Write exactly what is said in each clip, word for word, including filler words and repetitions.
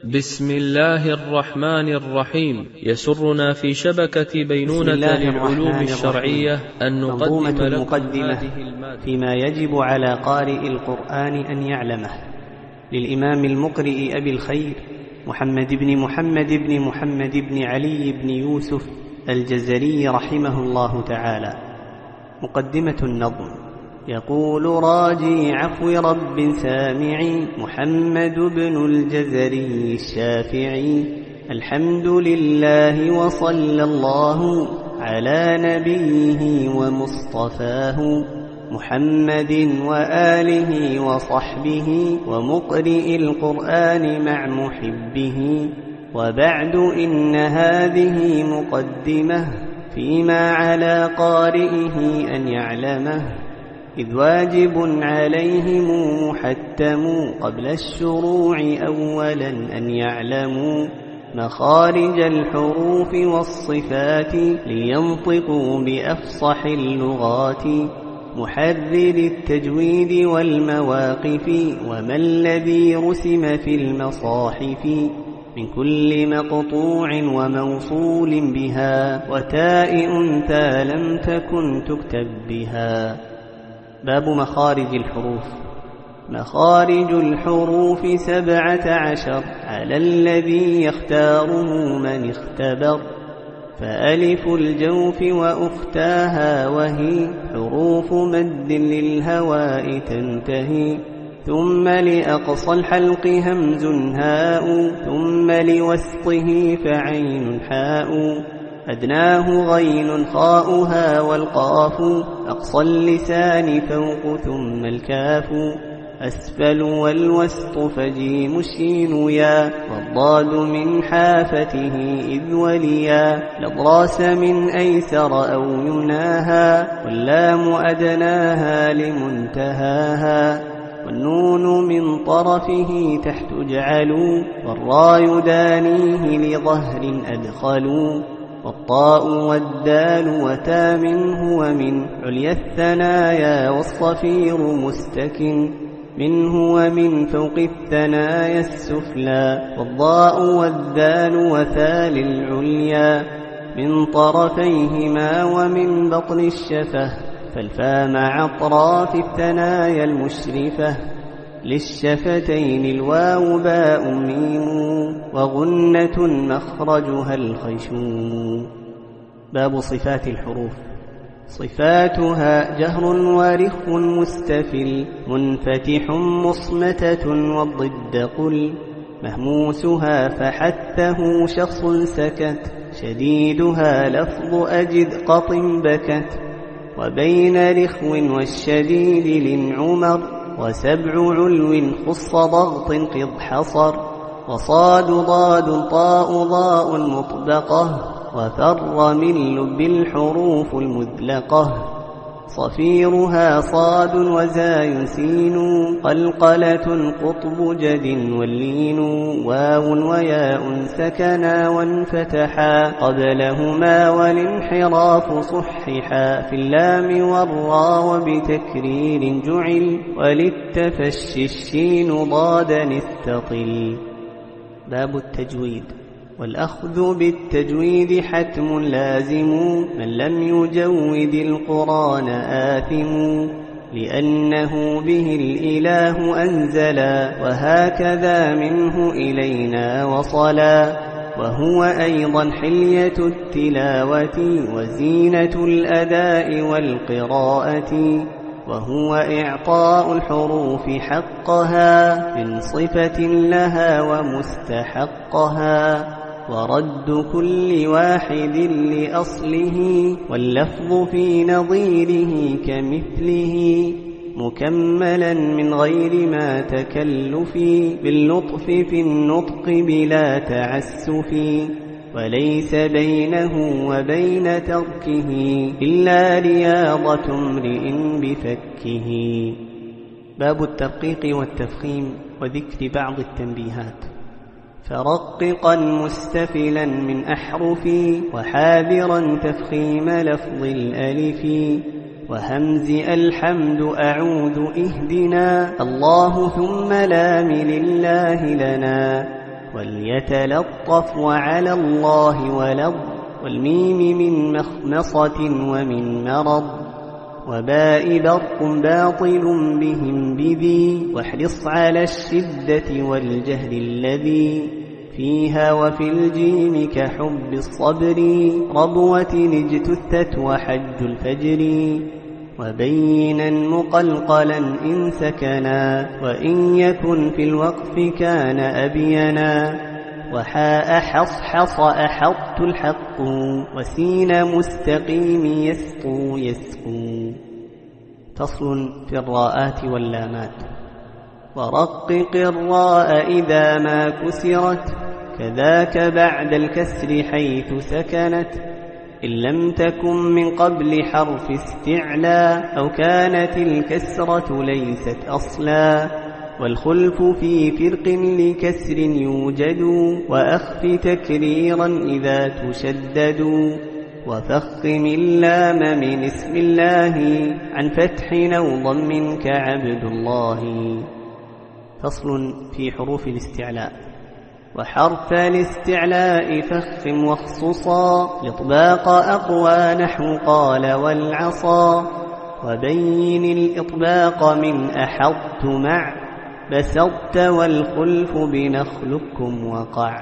بسم الله الرحمن الرحيم. يسرنا في شبكة بينونة للعلوم الشرعية أن نقدم لكم المقدمة فيما يجب على قارئ القرآن أن يعلمه، للإمام المقرئ أبي الخير محمد بن محمد بن محمد بن علي بن يوسف الجزري رحمه الله تعالى. مقدمة النظم. يقول راجي عفو رب سامعي محمد بن الجزري الشافعي: الحمد لله وصلى الله على نبيه ومصطفاه محمد وآله وصحبه ومقرئ القرآن مع محبه. وبعد إن هذه مقدمة فيما على قارئه أن يعلمه، إذ واجب عليهم محتم قبل الشروع أولا أن يعلموا مخارج الحروف والصفات لينطقوا بأفصح اللغات، محرر التجويد والمواقف وما الذي رسم في المصاحف من كل مقطوع وموصول بها وتاء أنثى لم تكن تكتب بها. باب مخارج الحروف. مخارج الحروف سبعة عشر على الذي يختاره من اختبر، فألف الجوف وأختاها وهي حروف مد للهواء تنتهي، ثم لأقصى الحلق همز هاء، ثم لوسطه فعين حاء، أدناه غين خاؤها والقاف، أقصى اللسان فوق ثم الكاف، أسفل والوسط فجيم الشين يا، والضاد من حافته إذ وليا، لضراس من أيسر أو يناها، واللام أدناها لمنتهاها، والنون من طرفه تحت اجعلوا، والراء دانيه لظهر أدخلوا، والطاء والدال وتا منه ومن عليا الثنايا، والصفير مستكن منه ومن فوق الثنايا السفلى، والضاء والدال وثال العليا من طرفيهما ومن بطن الشفة، فالفا مع أطراف الثنايا المشرفة، للشفتين الواو باء ميم، وغنة مخرجها الخيشوم. باب صفات الحروف. صفاتها جهر ورخ مستفل، منفتح مصمتة والضد قل، مهموسها فحثه شخص سكت، شديدها لفظ أجد قط بكت، وبين رخو والشديد لنعمر، وسبع علو خص ضغط قض حصر، وصاد ضاد طاء ضاء مطبقة، وفر من لب الحروف المذلقة، صفيرها صاد وزاي سين، قلقلة قطب جد واللين، واو وياء سكنا وانفتحا قبلهما، والانحراف صححا في اللام والراء وبتكرير جعل، وللتفشي الشين ضادا استطل. باب التجويد. والأخذ بالتجويد حتم لازم، من لم يجود القرآن آثم، لأنه به الإله أنزلا، وهكذا منه إلينا وصلا، وهو أيضا حلية التلاوة وزينة الأداء والقراءة، وهو إعطاء الحروف حقها من صفة لها ومستحقها، ورد كل واحد لأصله، واللفظ في نظيره كمثله، مكملا من غير ما تكلف، باللطف في النطق بلا تعسف، وليس بينه وبين تركه إلا رياضة امرئ بفكه. باب الترقيق والتفخيم وذكر بعض التنبيهات. فرققا مستفلا من أحرفي، وحاذرا تفخيم لفظ الألف، وهمز الحمد أعوذ اهدنا الله ثم لام لله لنا، وليتلطف وعلى الله ولض والميم من مخمصة ومن مرض وباء برق باطل بهم بذي واحرص على الشدة والجهل الذي فيها وفي الجيم كحب الصبر ربوة اجتثت وحج الفجر وبينا مقلقلا إن سكنا وإن يكن في الوقف كان أبينا وحاء حصحص أحط الحق وسين مستقيم يسقو يسقو. فصل في الراءات واللامات. ورقق الراء إذا ما كسرت كذاك بعد الكسر حيث سكنت إن لم تكن من قبل حرف استعلاء أو كانت الكسرة ليست أصلا والخلف في فرق لكسر يوجد وأخف تكريرا إذا تشدد وفخم اللام من اسم الله عن فتح أو ضم كعبد الله. فصل في حروف الاستعلاء. وحرف الاستعلاء فخم واخصصا لإطباق أقوى نحو قال والعصا وبين الإطباق من أحط مع بسطت والخلف بنخلكم وقع.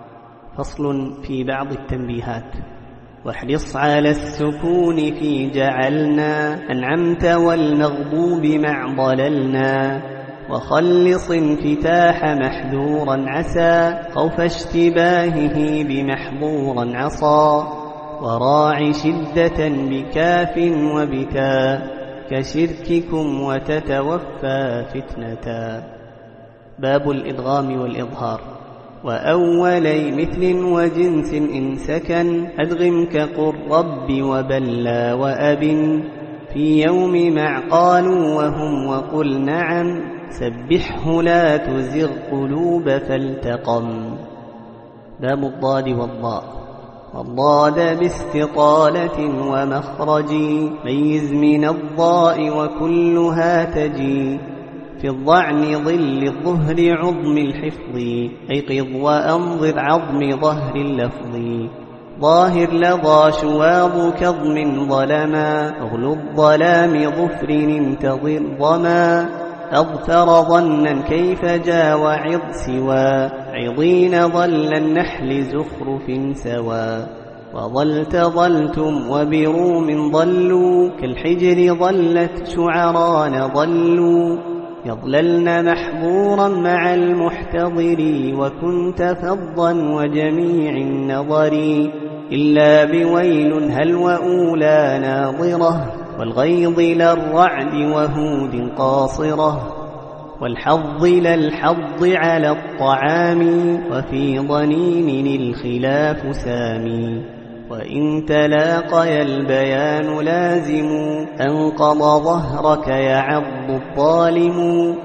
فصل في بعض التنبيهات. واحرص على السكون في جعلنا أنعمت والمغضوب مع ضللنا وخلص انفتاح محذورا عسى خوف اشتباهه بمحظورا عصى وراع شدة بكاف وبتا كشرككم وتتوفى فتنة. باب الإدغام والإظهار. وأولي مثل وجنس إن سكن أدغم كقل رب وبلى وأب في يوم مع قالوا وهم وقل نعم سبحه لا تزغ قلوب فالتقم. باب الضاد والضاء. والضاد باستطالة ومخرج ميز من الضاء وكلها تجي في الضعن ظل الظهر عظم الحفظ أيقظ وأنظر عظم ظهر اللفظ ظاهر لظى شواظ كظم ظلما أغلو الظلام ظفر انتظر ظما أظفر ظنا كيف جا وعظ سوى عظين ظل النحل زخرف سوى وظلت ظلتم وبروم ظلوا كالحجر ظلت شعران ظلوا يظللن محظورا مع المحتضر وكنت فظا وجميع النظر إلا بويل هل وأولى ناظرة والغيظ للرعد وهود قاصرة والحظ للحظ على الطعام وفي ضنين الخلاف سامي وإن تلاقي البيان لازم أنقض ظهرك يعض الظالم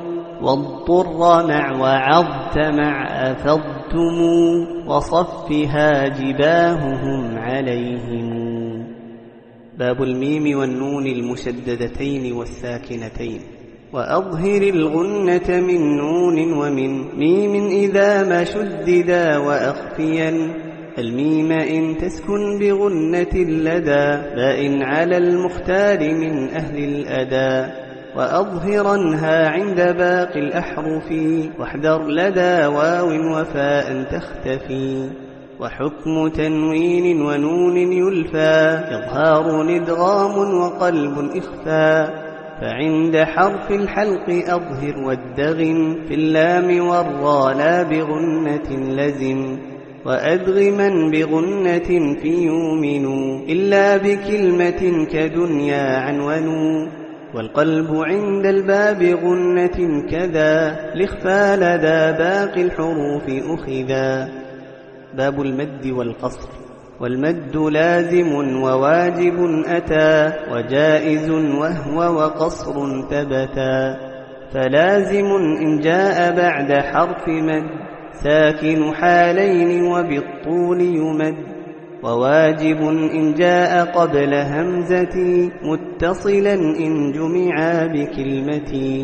واضطر مع وعضت مع أفضتم وصفها جباههم عليهم. باب الميم والنون المشددتين والساكنتين. وأظهر الغنة من نون ومن ميم إذا ما شددا وأخفيا الميم إن تسكن بغنة لدى باء على المختار من أهل الأداء وأظهرنها عند باقي الأحرف واحذر لدى واو وفاء تختفي وحكم تنوين ونون يلفى إظهار إدغام وقلب إخفاء فعند حرف الحلق أظهر والدغم في اللام والراء لا بغنة لزم وأدغما بغنة في يؤمنوا إلا بكلمة كدنيا عنونوا والقلب عند الباب غنة كذا لإخفى لدى باقي الحروف أخذا. باب المد والقصر. والمد لازم وواجب أتى وجائز وهو وقصر ثبتا فلازم إن جاء بعد حرف مد ساكن حالين وبالطول يمد وواجب إن جاء قبل همزة متصلا إن جمعا بكلمة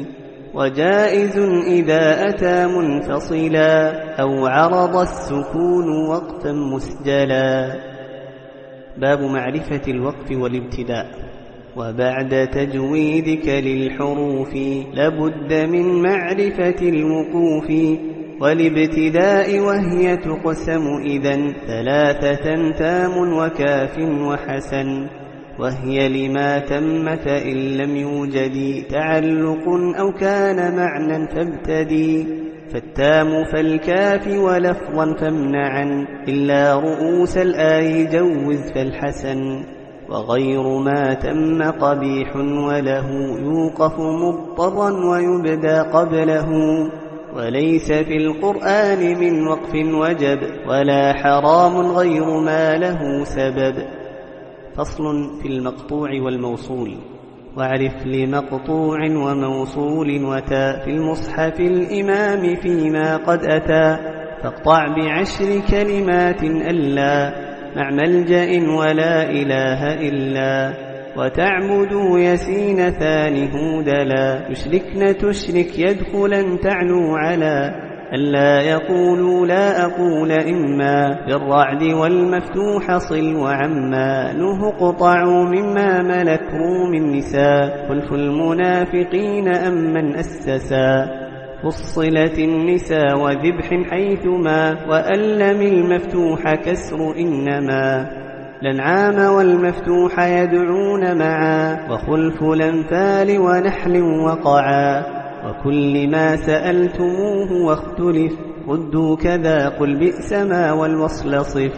وجائز إذا أتى منفصلا أو عرض السكون وقفا مسجلا. باب معرفة الوقف والابتداء. وبعد تجويدك للحروف لابد من معرفة الوقوف والابتداء، وهي تقسم إذن ثلاثة تام وكاف وحسن، وهي لما تم فإن لم يوجد تعلق أو كان معنى فابتدي، فالتام فالكاف ولفظا فامنعا، إلا رؤوس الآي جوز فالحسن، وغير ما تم قبيح وله يوقف مضطرا ويبدى قبله، وليس في القرآن من وقف وجب ولا حرام غير ما له سبب. فصل في المقطوع والموصول. واعرف لمقطوع وموصول وتاء في المصحف الإمام فيما قد أتى، فاقطع بعشر كلمات ألا مع ملجأ ولا إله إلا، وتعبدوا يسين ثاني هودلا، يشركن تشرك يدخلا تعلو على، ألا يقولوا لا أقول إما، بالرعد والمفتوح صل وعما، نه قطعوا مما ملكوا من نساء، خلف المنافقين أم من أسسا، فصلت النساء وذبح حيثما، وألم المفتوح كسر إنما، الأنعام والمفتوح يدعون معا، وخلف الأنفال ونحل وقعا، وكل ما سألتموه واختلف، ردوا كذا قل بئس ما والوصل صف،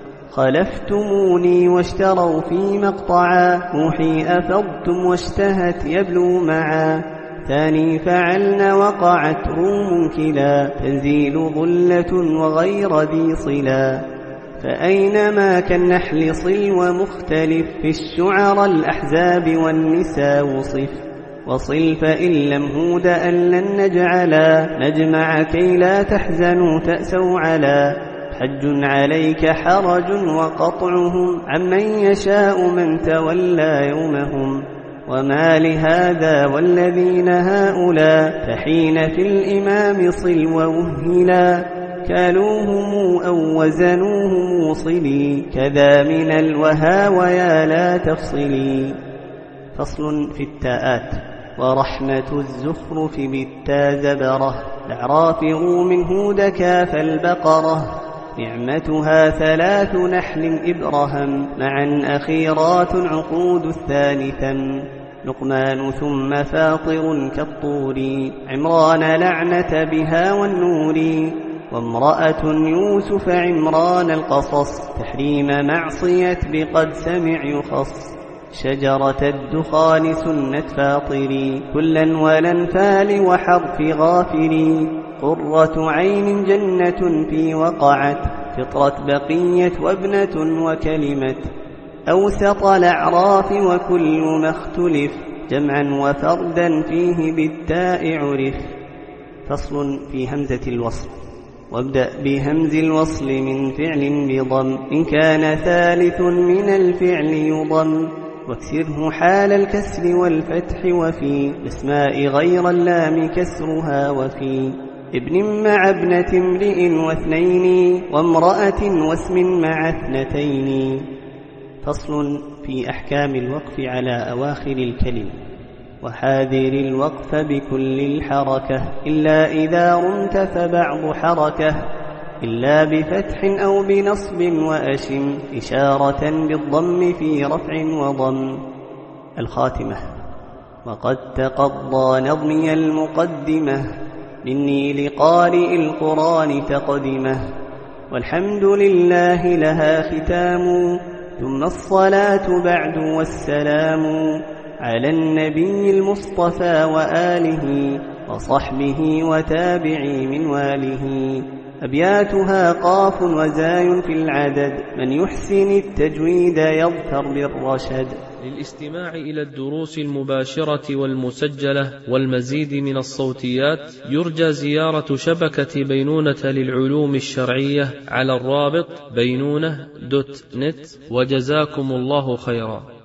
خلفتموني واشتروا في مقطعا، موحي أفضتم واشتهت يبلو معا، ثاني فعلن وقعت روم كلا، تنزيل ظلة وغير ذي صلا، فأينما كالنحل صل ومختلف، في الشعر الأحزاب والنساء وصف، وصل فإن لم هود أن لن نجعلا، نجمع كي لا تحزنوا تأسوا على، حج عليك حرج وقطعهم عمن يشاء من تولى يومهم، وما لهذا والذين هؤلاء، فحين في الإمام صل ووهلا، كالوهم أو وزنوهم موصلي، كذا من الوها ويا لا تفصلي. فصل في التاءات. ورحمة الزخرف بالتا زبره، الأعراف من هود كاف البقرة، نعمتها ثلاث نحل إبرهم، معا أخيرات عقود الثالثا، لقمان ثم فاطر كالطور، عمران لعنة بها والنور، وامرأة يوسف عمران القصص، تحريم معصية بقد سمع يخص، شجرة الدخان سنة فاطري، كلا والانفال وحرف غافري، قرة عين جنة في وقعت، فطرة بقية وابنة وكلمة، أوسط الأعراف وكل ما اختلف، جمعا وفردا فيه بالتاء عرف. فصل في همزة الوصل. وابدأ بهمز الوصل من فعل بضم، إن كان ثالث من الفعل يضم، واكسره حال الكسر والفتح، وفي الاسماء غير اللام كسرها، وفي ابن مع ابنة امرئ واثنين، وامرأة واسم مع اثنتين. فصل في أحكام الوقف على أواخر الكلم. وحاذر الوقف بكل الحركة، إلا إذا رمت فبعض حركة، إلا بفتح أو بنصب وأشم، إشارة بالضم في رفع وضم. الخاتمة. وقد تقضى نظمي المقدمة، مني لقارئ القرآن تقدمه، والحمد لله لها ختام، ثم الصلاة بعد والسلام، على النبي المصطفى وآله، وصحبه وتابعي من واله. أبياتها قاف وزاي في العدد، من يحسن التجويد يظفر بالرشد. للاستماع إلى الدروس المباشرة والمسجلة والمزيد من الصوتيات، يرجى زيارة شبكة بينونة للعلوم الشرعية على الرابط بينونة دوت نت. وجزاكم الله خيرا.